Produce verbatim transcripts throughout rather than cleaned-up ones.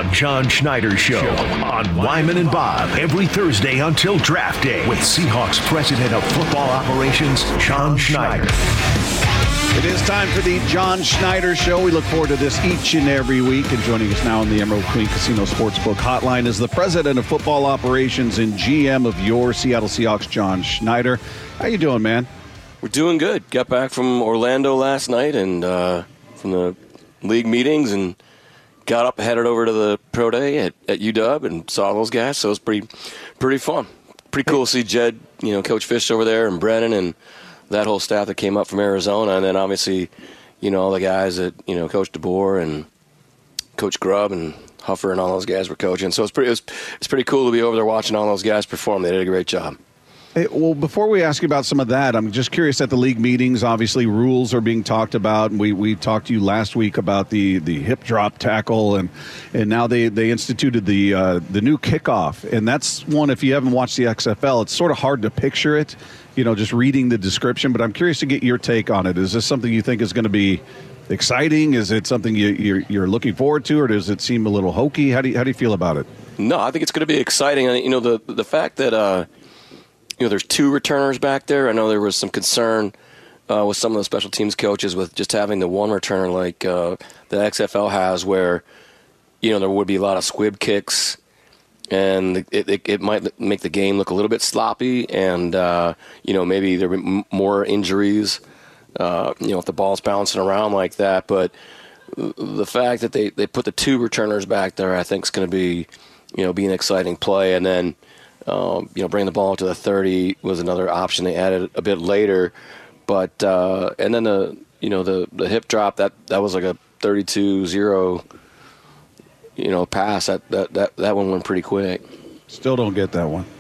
The John Schneider Show on Wyman and Bob every Thursday until draft day with Seahawks President of Football Operations, John Schneider. It is time for the John Schneider Show. We look forward to this each and every week. And joining us now on the Emerald Queen Casino Sportsbook Hotline is the President of Football Operations and G M of your Seattle Seahawks, John Schneider. How you doing, man? We're doing good. Got back from Orlando last night and uh, from the league meetings and got up, headed over to the pro day at, at U W and saw those guys. So it was pretty, pretty fun. Pretty cool to see Jed, you know, Coach Fish over there and Brennan and that whole staff that came up from Arizona. And then obviously, you know, all the guys that, you know, Coach DeBoer and Coach Grubb and Huffer and all those guys were coaching. So it's pretty, it was, it's pretty cool to be over there watching all those guys perform. They did a great job. Hey, well, before we ask you about some of that, I'm just curious at the league meetings. Obviously, rules are being talked about. And we, we talked to you last week about the, the hip drop tackle, and and now they, they instituted the uh, the new kickoff. And that's one, if you haven't watched the X F L, it's sort of hard to picture it, you know, just reading the description. But I'm curious to get your take on it. Is this something you think is going to be exciting? Is it something you, you're, you're looking forward to, or does it seem a little hokey? How do you, how do you feel about it? No, I think it's going to be exciting. You know, the the fact that uh, – you know, there's two returners back there. I know there was some concern uh, with some of the special teams coaches with just having the one returner like uh, the X F L has, where, you know, there would be a lot of squib kicks, and it, it, it might make the game look a little bit sloppy, and, uh, you know, maybe there would be more injuries, uh, you know, if the ball's bouncing around like that. But the fact that they, they put the two returners back there, I think is going to be, you know, be an exciting play. And then, Um, you know, bring the ball to the thirty was another option they added a bit later, but uh, and then the you know the, the hip drop that, that was like a thirty-two zero you know pass that, that that that one went pretty quick. Still don't get that one.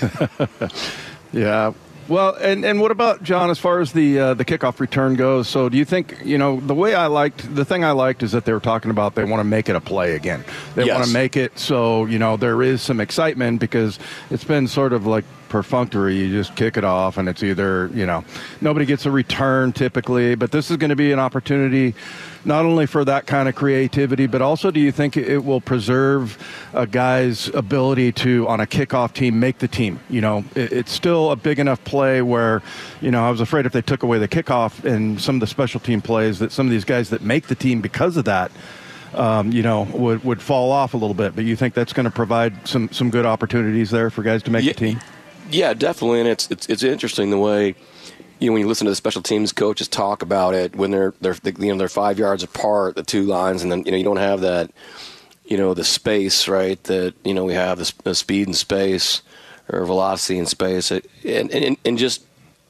Yeah. Well, and, and what about, John, as far as the uh, the kickoff return goes? So do you think, you know, the way I liked, the thing I liked is that they were talking about they want to make it a play again. They Yes. want to make it so, you know, there is some excitement, because it's been sort of like perfunctory. You just kick it off and it's either, you know, nobody gets a return typically, but this is going to be an opportunity not only for that kind of creativity, but also do you think it will preserve a guy's ability to, on a kickoff team, make the team? You know, it, it's still a big enough play where, you know, I was afraid if they took away the kickoff and some of the special team plays that some of these guys that make the team because of that, um, you know, would, would fall off a little bit. But you think that's going to provide some, some good opportunities there for guys to make yeah, the team? Yeah, definitely. And it's, it's, it's interesting the way, you know, when you listen to the special teams coaches talk about it, when they're they're you know they're five yards apart, the two lines, and then you know you don't have that, you know, the space, right? That you know we have the, the speed and space, or velocity and space, and and and just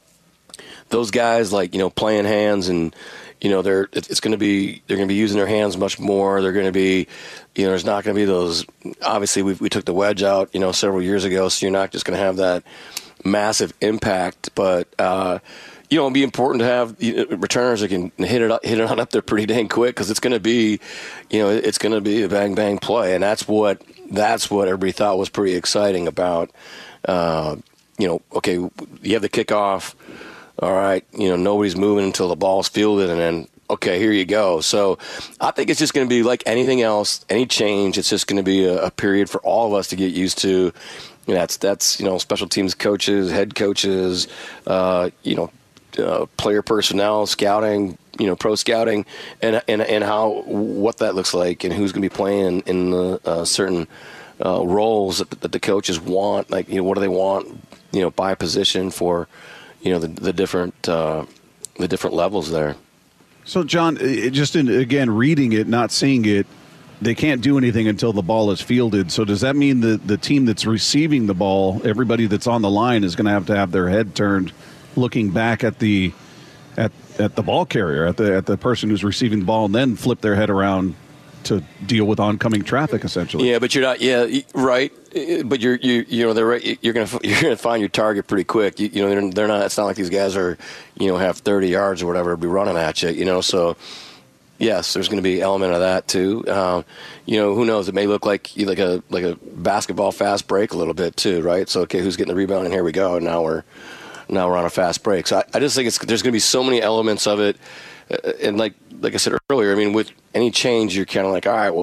those guys like you know playing hands, and you know they're it's going to be they're going to be using their hands much more. They're going to be, you know, there's not going to be those. Obviously, we we took the wedge out, you know, several years ago, so you're not just going to have that massive impact, but uh, you know, it'd be important to have you know, returners that can hit it up, hit it on up there pretty dang quick, because it's going to be, you know, it's going to be a bang bang play, and that's what that's what everybody thought was pretty exciting about. Uh, you know, okay, you have the kickoff, all right, you know, nobody's moving until the ball's fielded, and then okay, here you go. So I think it's just going to be like anything else, any change. It's just going to be a, a period for all of us to get used to. You know, that's that's you know special teams coaches, head coaches, uh, you know, uh, player personnel, scouting, you know, pro scouting, and and and how what that looks like, and who's going to be playing in, in the uh, certain uh, roles that, that the coaches want. Like, you know, what do they want, you know, by position for, you know, the the different uh, the different levels there. So, John, it just in, again reading it, not seeing it. They can't do anything until the ball is fielded. So does that mean that the team that's receiving the ball, everybody that's on the line, is going to have to have their head turned, looking back at the at at the ball carrier, at the at the person who's receiving the ball, and then flip their head around to deal with oncoming traffic, essentially? Yeah, but you're not. Yeah, right. But you're you you know they're right. You're gonna you're gonna find your target pretty quick. You, you know they're, they're not. It's not like these guys are you know have thirty yards or whatever to be running at you. You know so. Yes, there's going to be an element of that too. Um, you know, who knows? It may look like like a like a basketball fast break a little bit too, right? So, okay, who's getting the rebound? And here we go. And now we're now we're on a fast break. So I, I just think it's there's going to be so many elements of it. Uh, and like like I said earlier, I mean, with any change, you're kind of like, all right, well, what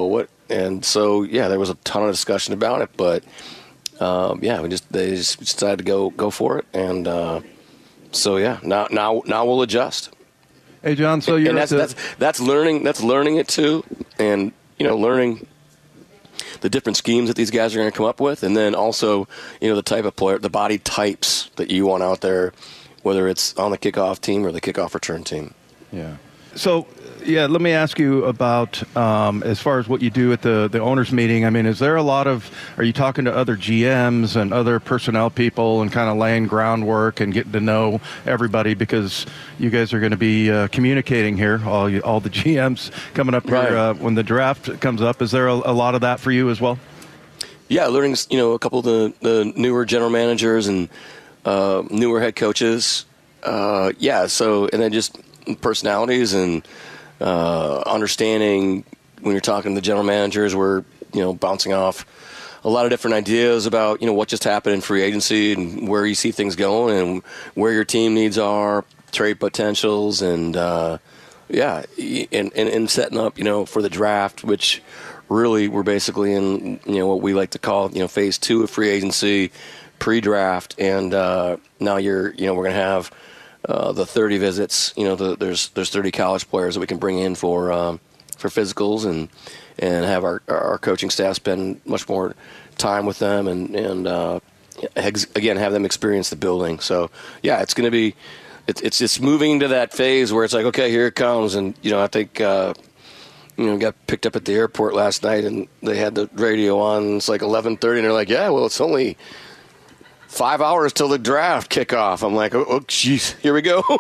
and so yeah, there was a ton of discussion about it, but um, yeah, we just they just decided to go go for it, and uh, so yeah, now now now we'll adjust. Hey, John, so you're and that's, the- that's that's learning that's learning it too, and you know learning the different schemes that these guys are going to come up with, and then also you know the type of player, the body types that you want out there, whether it's on the kickoff team or the kickoff return team. Yeah. So, yeah, let me ask you about um, as far as what you do at the, the owners meeting. I mean, is there a lot of, are you talking to other G Ms and other personnel people and kind of laying groundwork and getting to know everybody, because you guys are going to be uh, communicating here, all you, all the G Ms coming up Right. here uh, when the draft comes up. Is there a, a lot of that for you as well? Yeah, learning you know a couple of the, the newer general managers and uh, newer head coaches. Uh, yeah, so and then just personalities and uh, understanding when you're talking to the general managers, we're you know bouncing off a lot of different ideas about you know what just happened in free agency and where you see things going and where your team needs are, trade potentials, and uh, yeah, and, and and setting up you know for the draft, which really we're basically in you know what we like to call you know phase two of free agency, pre-draft, and uh, now you're you know we're gonna have. Uh, the thirty visits, you know, the, there's there's thirty college players that we can bring in for um, for physicals and and have our our coaching staff spend much more time with them and and uh, ex- again have them experience the building. So yeah, it's going to be it's it's it's moving into that phase where it's like okay, here it comes, and you know I think uh, you know got picked up at the airport last night and they had the radio on. It's like eleven thirty, and they're like, yeah, well, it's only Five hours till the draft kickoff. I'm like, oh, jeez, here we go.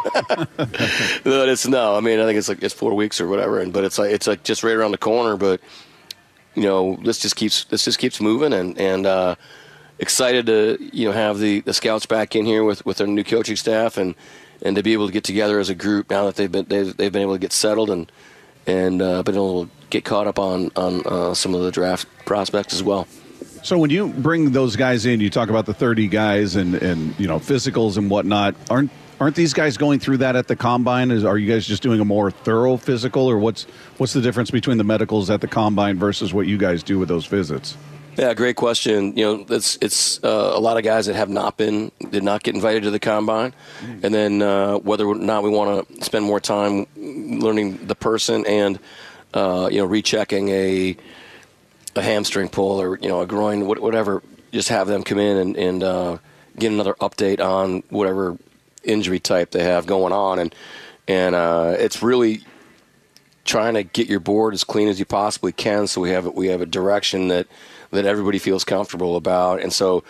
But it's no. I mean, I think it's like it's four weeks or whatever, and but it's like it's like just right around the corner. But you know, this just keeps this just keeps moving, and and uh, excited to you know have the, the scouts back in here with, with their new coaching staff, and, and to be able to get together as a group now that they've been they've, they've been able to get settled and and uh, been able to get caught up on on uh, some of the draft prospects as well. So when you bring those guys in, you talk about the thirty guys and, and you know physicals and whatnot. Aren't aren't these guys going through that at the combine? Is are you guys just doing a more thorough physical, or what's what's the difference between the medicals at the combine versus what you guys do with those visits? Yeah, great question. You know, it's it's uh, a lot of guys that have not been did not get invited to the combine, mm. and then uh, whether or not we want to spend more time learning the person and uh, you know rechecking a. a hamstring pull or, you know, a groin, whatever, just have them come in and, and uh, get another update on whatever injury type they have going on. And and uh, it's really trying to get your board as clean as you possibly can so we have we have a direction that, that everybody feels comfortable about. And so,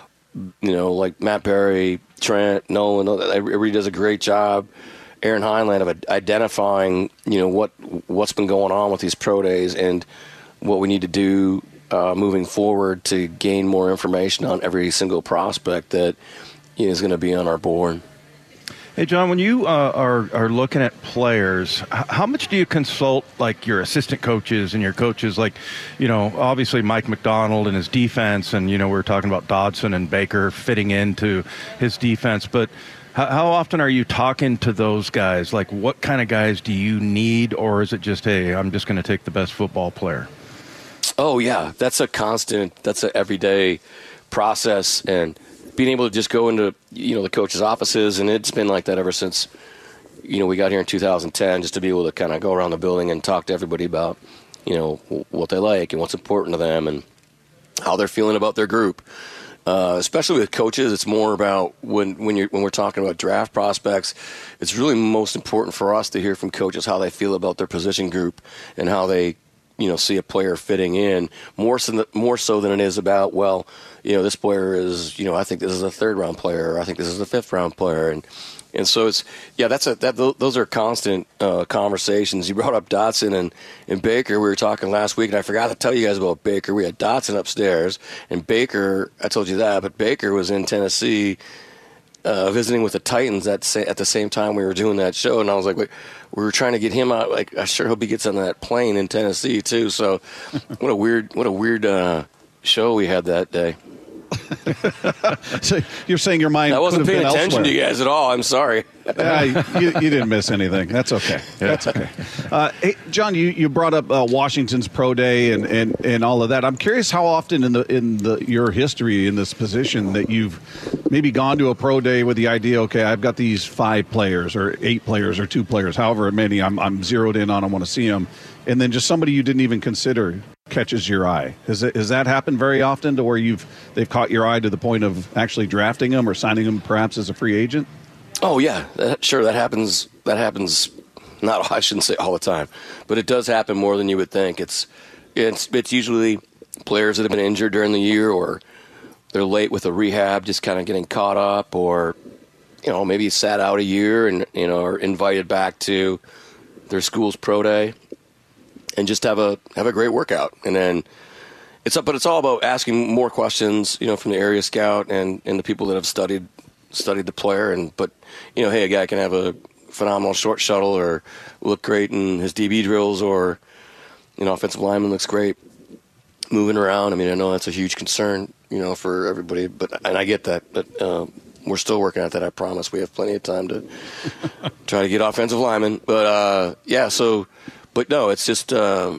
you know, like Matt Berry, Trent, Nolan, everybody does a great job. Aaron Heinlein of identifying, you know, what what's been going on with these pro days and what we need to do uh, moving forward to gain more information on every single prospect that you know, is going to be on our board. Hey, John, when you uh, are are looking at players, how much do you consult, like, your assistant coaches and your coaches? Like, you know, obviously Mike McDonald and his defense, and, you know, we were talking about Dodson and Baker fitting into his defense, but how, how often are you talking to those guys? Like, what kind of guys do you need, or is it just, hey, I'm just going to take the best football player? Oh, yeah, that's a constant, that's an everyday process, and being able to just go into, you know, the coaches' offices, and it's been like that ever since, you know, we got here in two thousand ten, just to be able to kind of go around the building and talk to everybody about, you know, what they like and what's important to them and how they're feeling about their group. Uh, especially with coaches, it's more about when when you're when we're talking about draft prospects, it's really most important for us to hear from coaches how they feel about their position group and how they, you know, see a player fitting in more so than, more so than it is about, well, you know, this player is, you know, I think this is a third round player, or I think this is a fifth round player, and and so it's yeah, that's a that those are constant uh, conversations. You brought up Dotson and and Baker. We were talking last week, and I forgot to tell you guys about Baker. We had Dotson upstairs, and Baker. I told you that, but Baker was in Tennessee. Uh, visiting with the Titans at sa- at the same time we were doing that show, and I was like, wait, we were trying to get him out. Like, I sure hope he gets on that plane in Tennessee too. So, what a weird, what a weird uh, show we had that day. So you're saying your mind I wasn't could have paying been attention elsewhere. to you guys at all. I'm sorry. uh, you, you didn't miss anything. That's okay. That's okay. Uh, hey, John, you, you brought up uh, Washington's pro day and, and, and all of that. I'm curious how often in the in the your history in this position that you've maybe gone to a pro day with the idea, okay, I've got these five players or eight players or two players, however many I'm, I'm zeroed in on, I want to see them, and then just somebody you didn't even consider catches your eye. Has, it, has that happened very often to where you've they've caught your eye to the point of actually drafting them or signing them perhaps as a free agent? Oh yeah, that, sure. That happens. That happens. Not I shouldn't say all the time, but it does happen more than you would think. It's it's it's usually players that have been injured during the year, or they're late with a rehab, just kind of getting caught up, or you know maybe sat out a year and you know are invited back to their school's pro day and just have a have a great workout. And then it's up, but it's all about asking more questions, you know, from the area scout and, and the people that have studied studied the player. And but you know, hey, a guy can have a phenomenal short shuttle or look great in his D B drills, or you know, offensive lineman looks great moving around. I mean, I know that's a huge concern, you know, for everybody, but and I get that, but uh, we're still working at that. I promise. We have plenty of time to try to get offensive linemen, but uh, yeah. So, but no, it's just. Um,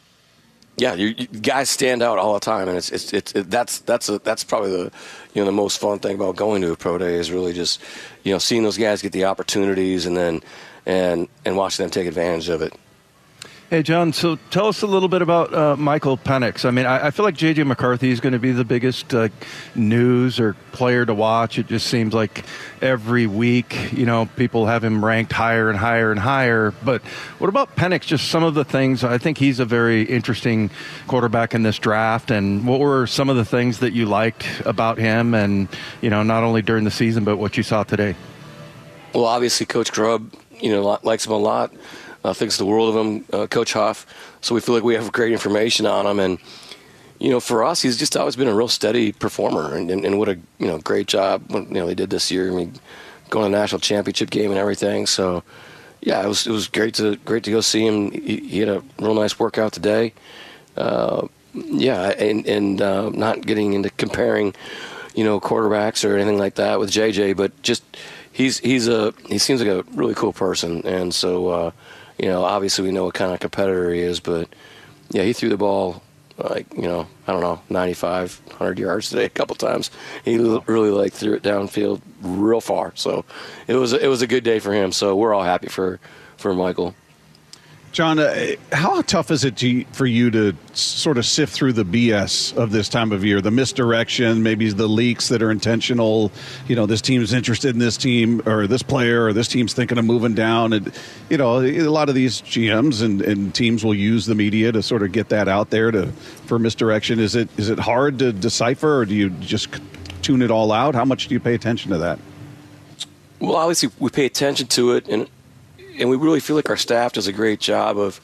Yeah, you, you guys stand out all the time, and it's it's, it's it, that's that's a, that's probably the you know the most fun thing about going to a pro day is really just you know seeing those guys get the opportunities and then and and watching them take advantage of it. Hey, John, so tell us a little bit about uh, Michael Penix. I mean, I, I feel like J J. McCarthy is going to be the biggest uh, news or player to watch. It just seems like every week, you know, people have him ranked higher and higher and higher. But what about Penix? Just some of the things. I think he's a very interesting quarterback in this draft. And what were some of the things that you liked about him and, you know, not only during the season, but what you saw today? Well, obviously, Coach Grubb, you know, likes him a lot. Uh, thinks the world of him, uh, Coach Huff. So we feel like we have great information on him. And, you know, for us, he's just always been a real steady performer. And, and, and what a, you know, great job, you know, they did this year. I mean, going to the national championship game and everything. So, yeah, it was it was great to great to go see him. He, he had a real nice workout today. Uh, yeah, and, and uh, not getting into comparing, you know, quarterbacks or anything like that with J J, but just he's he's a he seems like a really cool person. And so, uh, you know, obviously we know what kind of competitor he is, but yeah, he threw the ball like, you know, I don't know, ninety-five, one hundred yards today a couple times. He really like threw it downfield real far. So it was it was a good day for him. So we're all happy for, for Michael. John, uh, how tough is it to, for you to sort of sift through the B S of this time of year, the misdirection, maybe the leaks that are intentional, you know, this team's interested in this team or this player or this team's thinking of moving down. And, you know, a lot of these G Ms and, and teams will use the media to sort of get that out there to for misdirection. Is it is it hard to decipher, or do you just tune it all out? How much do you pay attention to that? Well, obviously we pay attention to it, and And we really feel like our staff does a great job of.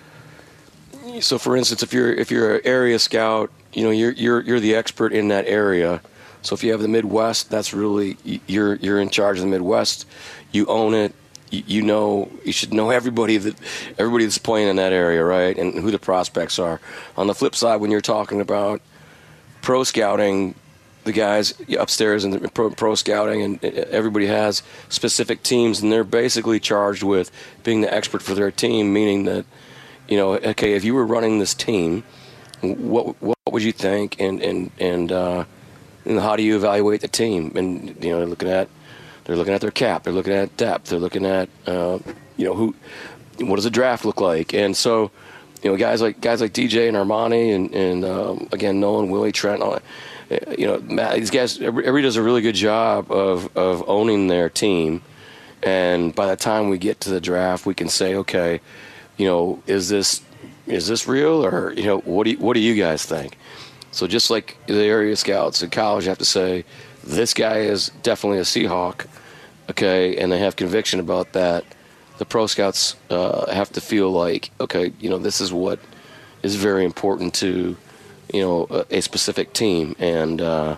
So, for instance, if you're if you're an area scout, you know you're you're you're the expert in that area. So if you have the Midwest, that's really you're you're in charge of the Midwest. You own it. You, you know you should know everybody that everybody that's playing in that area, right? And who the prospects are. On the flip side, when you're talking about pro scouting, the guys upstairs in the pro, pro scouting, and everybody has specific teams, and they're basically charged with being the expert for their team, meaning that, you know, okay, if you were running this team, what what would you think, and and and, uh, and how do you evaluate the team? And you know, they're looking at they're looking at their cap, they're looking at depth, they're looking at uh, you know who, what does the draft look like, and so you know, guys like guys like D J and Armani, and and um, again Nolan, Willie, Trent, all that. You know, Matt, these guys, everybody does a really good job of, of owning their team. And by the time we get to the draft, we can say, okay, you know, is this is this real, or, you know, what do you, what do you guys think? So just like the area scouts in college have to say, this guy is definitely a Seahawk, okay, and they have conviction about that, the pro scouts uh, have to feel like, okay, you know, this is what is very important to, you know, a, a specific team, and uh,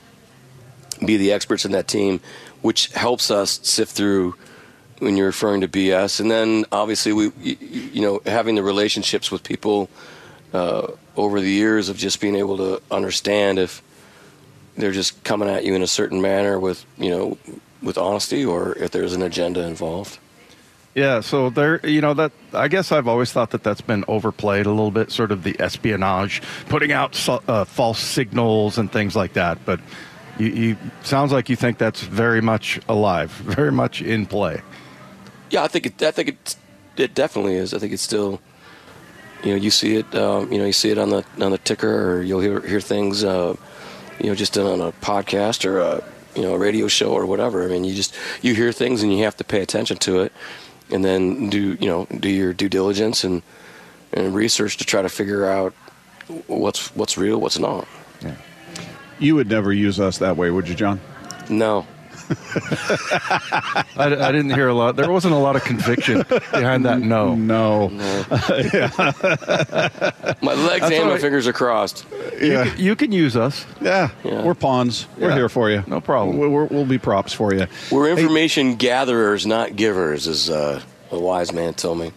be the experts in that team, which helps us sift through when you're referring to B S. And then obviously we, you, you know, having the relationships with people uh, over the years of just being able to understand if, they're just coming at you in a certain manner with, you know, with honesty, or if there's an agenda involved. Yeah, so there, you know, that I guess I've always thought that that's been overplayed a little bit, sort of the espionage, putting out uh, false signals and things like that. But you, you sounds like you think that's very much alive, very much in play. Yeah, I think it. I think it. It definitely is. I think it's still. You know, you see it. Um, you know, you see it on the on the ticker, or you'll hear hear things. Uh, you know, just on a podcast or a you know a radio show or whatever. I mean, you just you hear things and you have to pay attention to it. And then do you know do your due diligence and, and research to try to figure out what's what's real, what's not. Yeah. You would never use us that way, would you, John? No. I, I didn't hear a lot. There wasn't a lot of conviction behind that. No, no. no. My legs That's and my right. fingers are crossed. Yeah, you, can- you can use us. yeah. Yeah. We're pawns. We're Yeah. here for you. No problem. We're, we're, we'll be props for you. We're information gatherers, not givers, as uh, a wise man told me.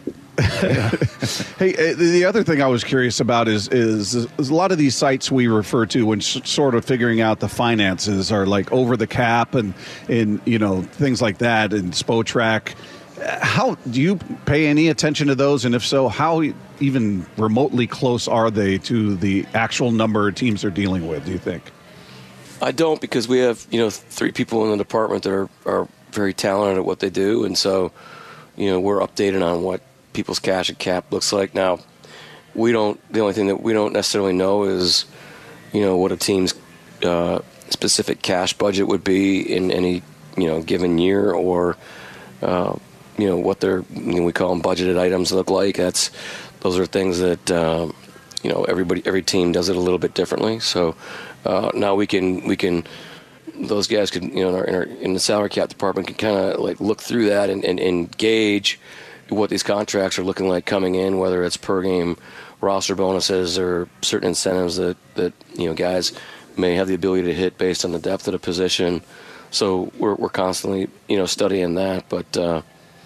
Hey, uh, the other thing I was curious about is, is is a lot of these sites we refer to when s- sort of figuring out the finances are like Over the Cap and and you know things like that, and SpoTrack. Uh, How do you pay any attention to those? And if so, how even remotely close are they to the actual number of teams they're dealing with, do you think? I don't, because we have you know three people in the department that are, are very talented at what they do, and so you know we're updated on what people's cash and cap looks like. Now, we don't. The only thing that we don't necessarily know is, you know, what a team's uh, specific cash budget would be in any you know given year, or uh, you know what their you know, we call them budgeted items look like. That's those are things that um, you know everybody every team does it a little bit differently. So uh, now we can we can. Those guys can you know in, our, in, our, in the salary cap department can kind of like look through that and, and, and gauge what these contracts are looking like coming in, whether it's per game roster bonuses or certain incentives that, that you know guys may have the ability to hit based on the depth of the position. So we're we're constantly you know studying that, but uh,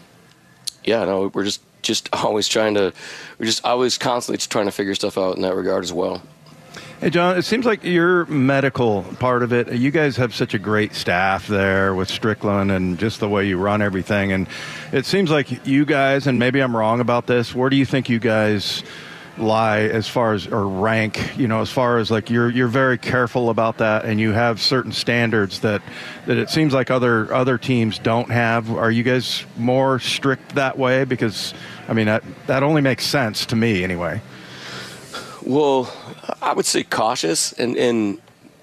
yeah, no, we're just just always trying to we're just always constantly just trying to figure stuff out in that regard as well. Hey, John, it seems like your medical part of it, you guys have such a great staff there with Strickland and just the way you run everything. And it seems like you guys, and maybe I'm wrong about this, where do you think you guys lie as far as, or rank, you know, as far as like you're you're very careful about that and you have certain standards that, that it seems like other other teams don't have. Are you guys more strict that way? Because, I mean, that, that only makes sense to me anyway. Well, I would say cautious, and, and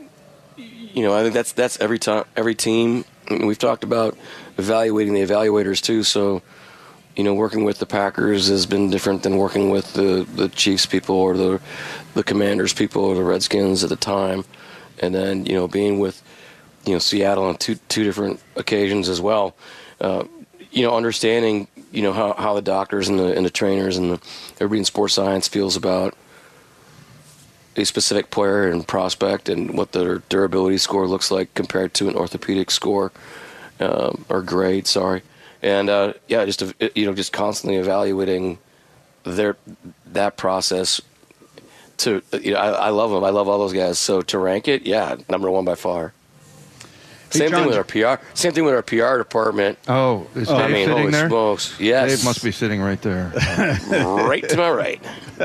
you know I think that's that's every time every team. We've talked about evaluating the evaluators too. So, you know, working with the Packers has been different than working with the, the Chiefs people or the the Commanders people or the Redskins at the time, and then you know being with you know Seattle on two two different occasions as well. Uh, you know, understanding you know how, how the doctors and the and the trainers and the, everybody in sports science feels about a specific player and prospect and what their durability score looks like compared to an orthopedic score um, or grade, sorry. And uh, yeah, just you know, just constantly evaluating their that process. To you know, I, I love them. I love all those guys. So to rank it, yeah, number one by far. Hey, Same John, thing with our P R. Same thing with our P R department. Oh, is Oh, Dave I mean, sitting holy there? smokes! Yes, Dave must be sitting right there. right to my right,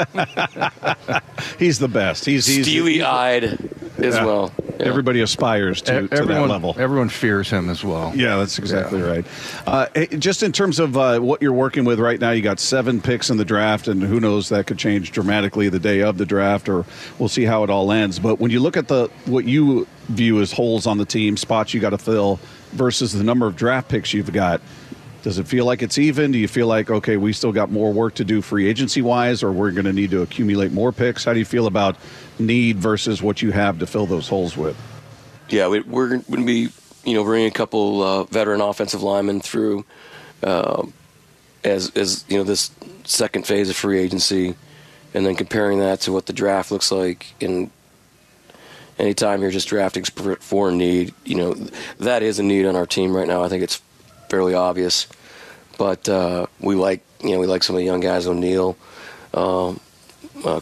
He's the best. He's, he's steely-eyed as Yeah. well. Yeah. Everybody aspires to, to that everyone, level. everyone fears him as well. Yeah, that's exactly right. Uh, hey, just in terms of uh, what you're working with right now, you got seven picks in the draft, and who knows, that could change dramatically the day of the draft, or we'll see how it all ends. But when you look at the what you view as holes on the team, spots you got to fill, versus the number of draft picks you've got, does it feel like it's even? Do you feel like, okay, we still got more work to do free agency-wise, or we're going to need to accumulate more picks? How do you feel about need versus what you have to fill those holes with? Yeah, we, we're going to be, you know, bringing a couple uh, veteran offensive linemen through uh, as, as, you know, this second phase of free agency, and then comparing that to what the draft looks like. And anytime you're just drafting for a need, you know, that is a need on our team right now. I think it's fairly obvious. But uh, we like, you know, we like some of the young guys, O'Neal, um, uh,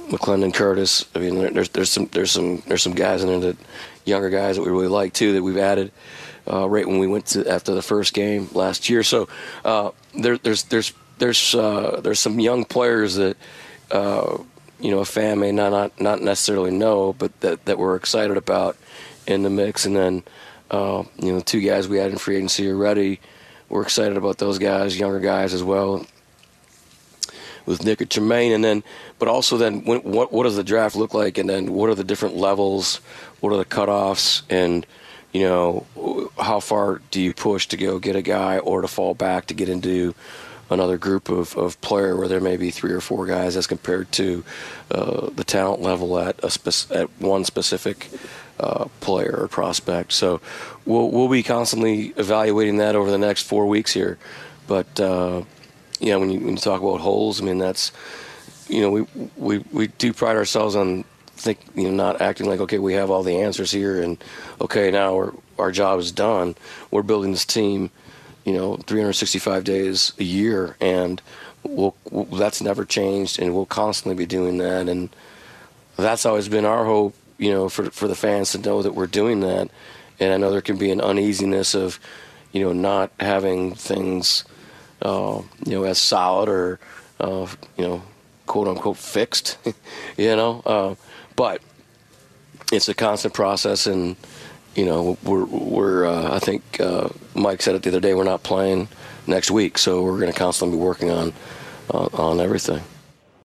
McClendon, Curtis. I mean, there, there's there's some there's some there's some guys in there that younger guys that we really like too that we've added uh, right when we went to after the first game last year. So uh, there, there's there's there's uh, there's some young players that uh, you know a fan may not, not not necessarily know, but that that we're excited about in the mix. And then uh, you know the two guys we had in free agency already, we're excited about those guys, younger guys as well, with Nick and Tremaine. And then, but also then, when, what what does the draft look like? And then, what are the different levels? What are the cutoffs? And you know, how far do you push to go get a guy, or to fall back to get into another group of, of player where there may be three or four guys as compared to uh, the talent level at a spec- at one specific uh, player or prospect. So we'll we'll be constantly evaluating that over the next four weeks here. But uh, you know, when you, when you talk about holes, I mean, that's, you know, we we, we do pride ourselves on think you know not acting like, okay, we have all the answers here and okay, now we're, our job is done. We're building this team, you know, three hundred sixty-five days a year, and we'll, we'll, that's never changed, and we'll constantly be doing that. And that's always been our hope, you know, for for the fans to know that we're doing that. And I know there can be an uneasiness of, you know, not having things, uh, you know, as solid or, uh, you know, quote unquote fixed, you know. Uh, but it's a constant process, and you know, we're we're. Uh, I think uh, Mike said it the other day. We're not playing next week, so we're going to constantly be working on uh, on everything.